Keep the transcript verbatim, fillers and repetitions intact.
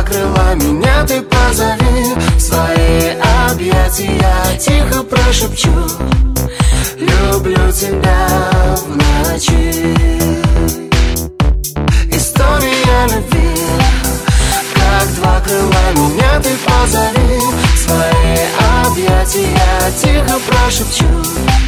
крыла меня ты позови в свои объятия, тихо прошепчу: люблю тебя в ночи. История любви, как два крыла меня ты позови в свои объятия, тихо прошепчу: